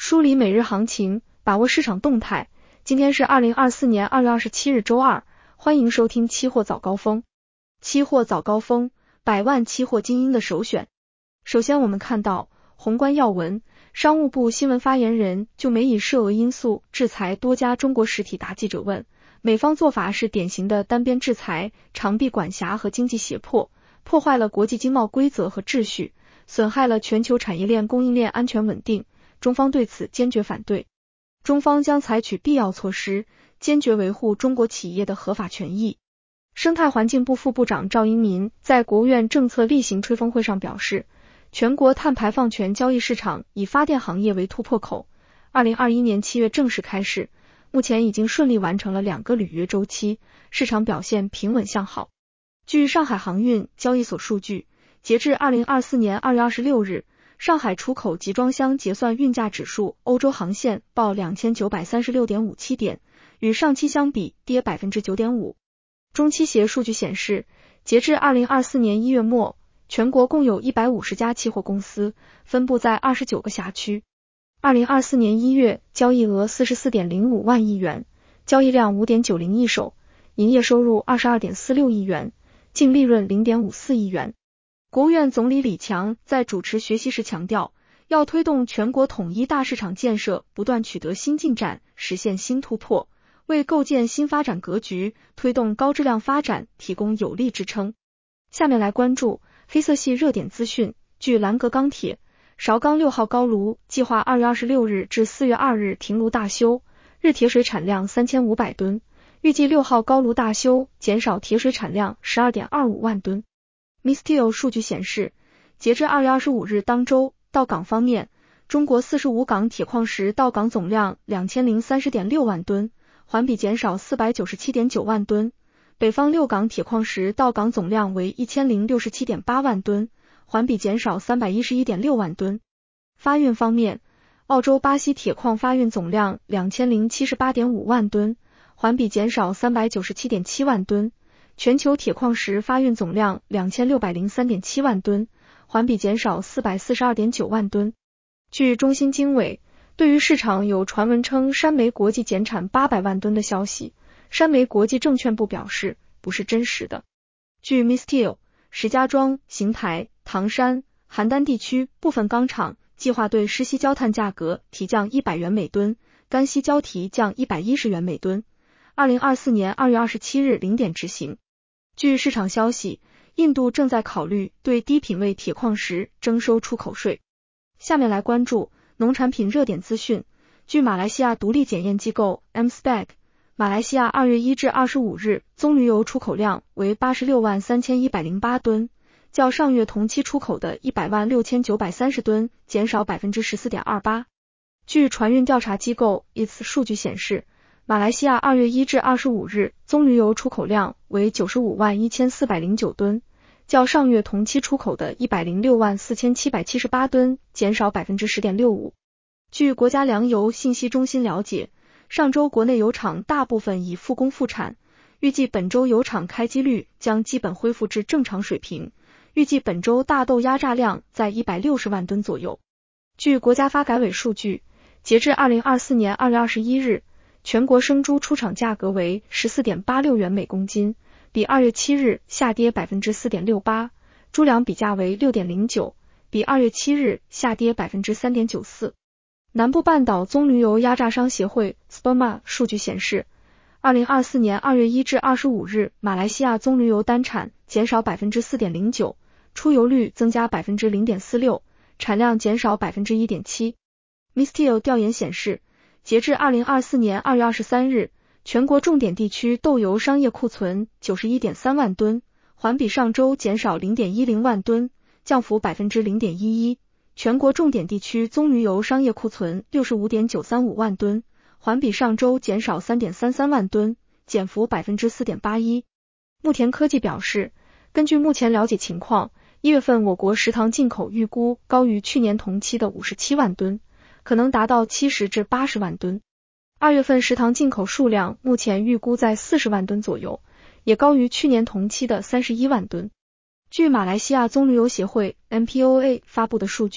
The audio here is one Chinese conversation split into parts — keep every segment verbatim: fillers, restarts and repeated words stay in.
梳理每日行情，把握市场动态。今天是二零二四年二月二十七日周二，欢迎收听期货早高峰。期货早高峰，百万期货精英的首选。首先我们看到宏观要闻，商务部新闻发言人就美以涉俄因素制裁多家中国实体答记者问，美方做法是典型的单边制裁、长臂管辖和经济胁迫，破坏了国际经贸规则和秩序，损害了全球产业链供应链安全稳定，中方对此坚决反对。中方将采取必要措施，坚决维护中国企业的合法权益。生态环境部副部长赵英民在国务院政策例行吹风会上表示，全国碳排放权交易市场以发电行业为突破口，二零二一年七月正式开市，目前已经顺利完成了两个履约周期，市场表现平稳向好。据上海航运交易所数据，截至二零二四年二月二十六日，上海出口集装箱结算运价指数欧洲航线报 两千九百三十六点五七 点，与上期相比跌 百分之九点五。中期协数据显示，截至二零二四年一月末，全国共有一百五十家期货公司，分布在二十九个辖区。二零二四年一月交易额 四十四点零五万亿元，交易量 五点九零亿手，营业收入 二十二点四六亿元，净利润 零点五四亿元。国务院总理李强在主持学习时强调，要推动全国统一大市场建设不断取得新进展，实现新突破，为构建新发展格局、推动高质量发展提供有力支撑。下面来关注黑色系热点资讯。据兰格钢铁，韶钢六号高炉计划二月二十六日至四月二日停炉大修，日铁水产量三千五百吨，预计六号高炉大修减少铁水产量 十二点二五万吨。Misteel 数据显示，截至二月二十五日当周，到港方面，中国四十五港铁矿石到港总量 两千零三十点六万吨，环比减少 四百九十七点九万吨，北方六港铁矿石到港总量为 一千零六十七点八万吨，环比减少 三百一十一点六万吨。发运方面，澳洲巴西铁矿发运总量 两千零七十八点五万吨，环比减少 三百九十七点七万吨。全球铁矿石发运总量 两千六百零三点七万吨，环比减少 四百四十二点九万吨。据中新经纬，对于市场有传闻称山煤国际减产八百万吨的消息，山煤国际证券部表示不是真实的。据 Misteel， 石家庄、邢台、唐山、邯郸地区部分钢厂计划对湿稀焦炭价格提降一百元每吨，干稀焦提降一百一十元每吨，二零二四年二月二十七日零点执行。据市场消息，印度正在考虑对低品位铁矿石征收出口税。下面来关注农产品热点资讯。据马来西亚独立检验机构 M S P E C， 马来西亚二月一至二十五日棕榈油出口量为八十六万三千一百零八吨，较上月同期出口的一百万六千九百三十吨减少 百分之十四点二八。据船运调查机构 I T S 数据显示，马来西亚二月一至二十五日棕榈油出口量为九十五万一千四百零九吨，较上月同期出口的一百零六万四千七百七十八吨减少 百分之十点六五。据国家粮油信息中心了解，上周国内油厂大部分已复工复产，预计本周油厂开机率将基本恢复至正常水平，预计本周大豆压榨量在一百六十万吨左右。据国家发改委数据，截至二零二四年二月二十一日，全国生猪出厂价格为 十四点八六元每公斤，比二月七日下跌 百分之四点六八， 猪粮比价为 六点零九， 比二月七日下跌 百分之三点九四。 南部半岛棕榈油压榨商协会 S P M A 数据显示，二零二四年二月一至二十五日马来西亚棕榈油单产减少 百分之四点零九， 出油率增加 百分之零点四六， 产量减少 百分之一点七。 Misteel 调研显示，截至二零二四年二月二十三日，全国重点地区豆油商业库存 九十一点三万吨，环比上周减少 零点一零万吨，降幅 百分之零点一一。全国重点地区棕榈油商业库存 六十五点九三五万吨，环比上周减少 三点三三万吨，减幅 百分之四点八一。牧田科技表示，根据目前了解情况，一月份我国食糖进口预估高于去年同期的五十七万吨，可能达到七十至八十万吨。二月份食糖进口数量目前预估在四十万吨左右，也高于去年同期的三十一万吨。据马来西亚棕榈油协会 M P O A 发布的数据，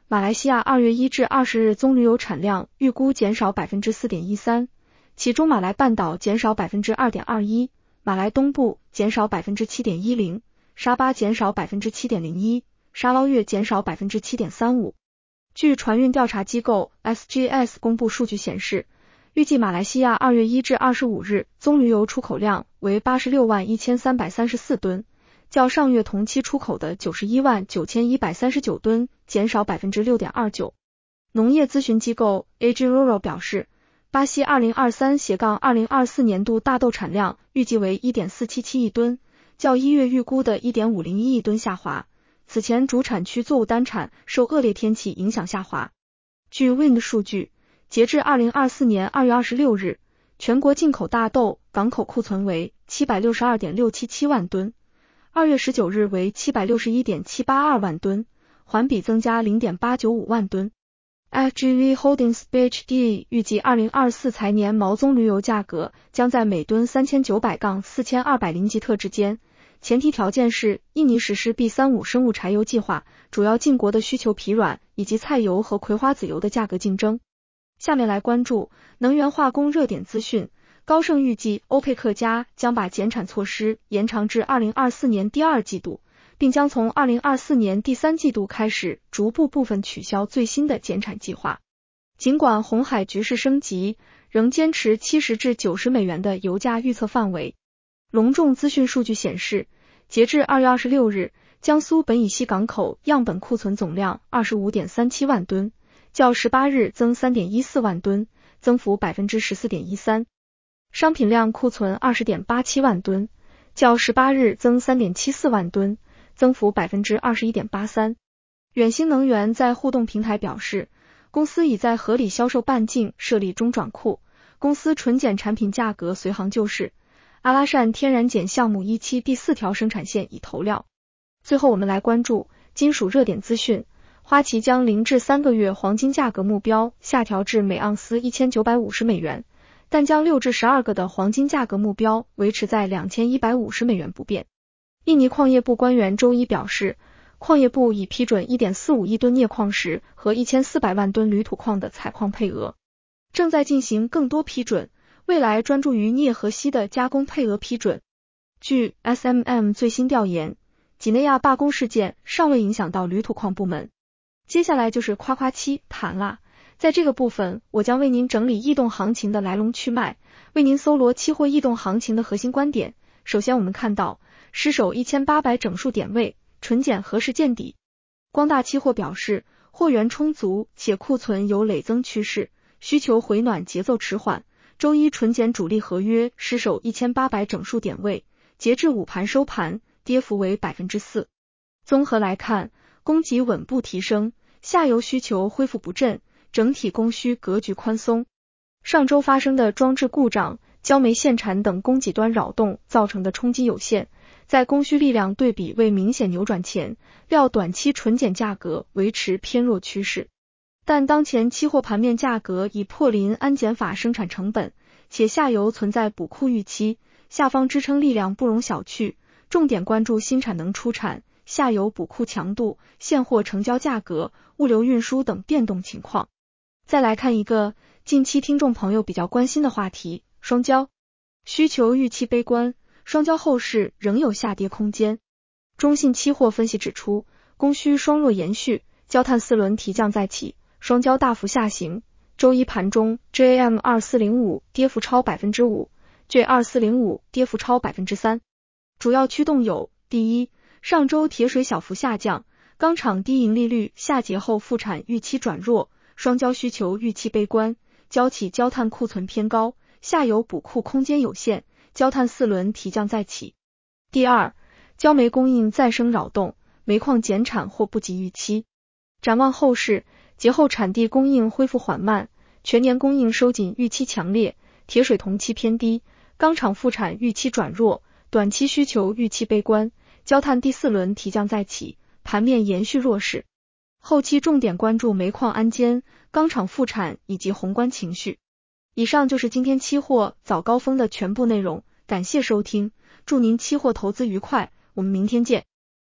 马来西亚二月一至二十日棕榈油产量预估减少 百分之四点一三， 其中马来半岛减少 百分之二点二一， 马来东部减少 百分之七点一零， 沙巴减少 百分之七点零一， 沙捞越减少 百分之七点三五。 据船运调查机构 S G S 公布数据显示，预计马来西亚二月一至二十五日棕榈油出口量为八十六万一千三百三十四吨，较上月同期出口的九十一万九千一百三十九吨减少 百分之六点二九。 农业咨询机构 A G Rural 表示，巴西二零二三 二零二四 年度大豆产量预计为 一点四七七亿吨，较一月预估的 一点五零一亿吨下滑。此前主产区作物单产受恶劣天气影响下滑。据 W I N 数据，截至二零二四年二月二十六日，全国进口大豆港口库存为 七百六十二点六七七万吨，二月十九日为 七百六十一点七八二万吨，环比增加 零点八九五万吨。F G V Holdings B H D 预计二零二四财年毛棕榈油价格将在每吨 三千九百到四千二百林吉特之间，前提条件是印尼实施 B 三十五 生物柴油计划，主要进国的需求疲软，以及菜油和葵花籽油的价格竞争。下面来关注能源化工热点资讯。高盛预计欧佩克加将把减产措施延长至二零二四年第二季度，并将从二零二四年第三季度开始逐步部分取消最新的减产计划。尽管红海局势升级，仍坚持七十至九十美元的油价预测范围。隆重资讯数据显示，截至二月二十六日，江苏本乙烯港口样本库存总量 二十五点三七万吨，较十八日增 三点一四万吨，增幅 百分之十四点一三。商品量库存 二十点八七万吨，较十八日增 三点七四万吨，增幅 百分之二十一点八三。远星能源在互动平台表示，公司已在合理销售半径设立中转库，公司纯碱产品价格随行就市。阿拉善天然碱项目一期第四条生产线已投料。最后我们来关注金属热点资讯。花旗将零至三个月黄金价格目标下调至每盎司一千九百五十美元，但将六至十二个的黄金价格目标维持在两千一百五十美元不变。印尼矿业部官员周一表示，矿业部已批准 一点四五亿吨镍矿石和一千四百万吨铝土矿的采矿配额，正在进行更多批准，未来专注于镍和锡的加工配额批准。据 S M M 最新调研，几内亚罢工事件尚未影响到铝土矿部门。接下来就是夸夸期谈啦，在这个部分我将为您整理异动行情的来龙去脉，为您搜罗期货异动行情的核心观点。首先我们看到失守一千八百整数点位，纯碱何时见底？光大期货表示，货源充足且库存有累增趋势，需求回暖节奏迟缓。周一纯碱主力合约失守一千八百整数点位，截至午盘收盘，跌幅为 百分之四。综合来看，供给稳步提升，下游需求恢复不振，整体供需格局宽松。上周发生的装置故障、焦煤限产等供给端扰动造成的冲击有限，在供需力量对比未明显扭转前，料短期纯碱价格维持偏弱趋势。但当前期货盘面价格已破临安检法生产成本，且下游存在补库预期，下方支撑力量不容小觑，重点关注新产能出产、下游补库强度、现货成交价格、物流运输等变动情况。再来看一个近期听众朋友比较关心的话题，双焦。需求预期悲观，双焦后市仍有下跌空间。中信期货分析指出，供需双弱延续，焦炭四轮提降再起，双焦大幅下行。周一盘中 J M 二四零五 跌幅超 百分之五， J 二四零五 跌幅超 百分之三。 主要驱动有：第一，上周铁水小幅下降，钢厂低盈利率下节后复产预期转弱，双焦需求预期悲观，焦企焦炭库存偏高，下游补库空间有限，焦炭四轮提降再起。第二，焦煤供应再生扰动，煤矿减产或不及预期。展望后市，节后产地供应恢复缓慢，全年供应收紧预期强烈，铁水同期偏低，钢厂复产预期转弱，短期需求预期悲观，焦炭第四轮提降再起，盘面延续弱势。后期重点关注煤矿安监、钢厂复产以及宏观情绪。以上就是今天期货早高峰的全部内容，感谢收听，祝您期货投资愉快，我们明天见。